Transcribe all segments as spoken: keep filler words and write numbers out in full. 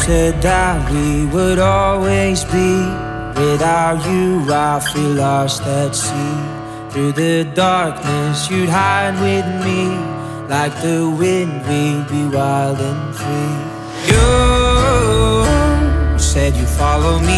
said that we would always be. Without you I feel lost at sea. Through the darkness you'd hide with me. Like the wind we'd be wild and free. You said you'd follow me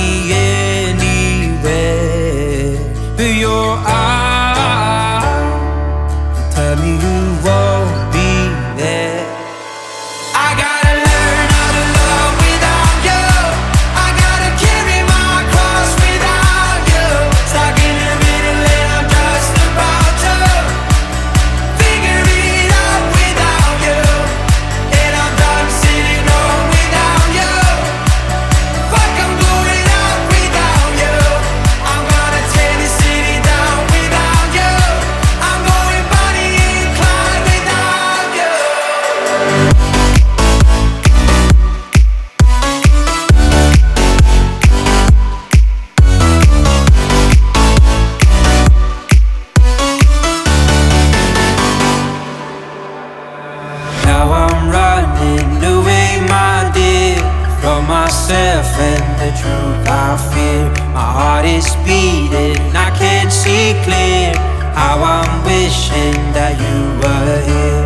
anywhere, but your eyes tell me you won't be there. I gotta learn how to love without you. I gotta carry my cross without you. Stuck in the middle and I'm just about to figure it out without you. And I'm done sitting home without you. Fuck, I'm going out without you. I'm gonna tear the city down without you. I'm going Bonnie and Clyde without you. Now I'm running away, my dear, from myself and the truth I fear. My heart is beating, I can't see clear. How I'm wishing that you were here.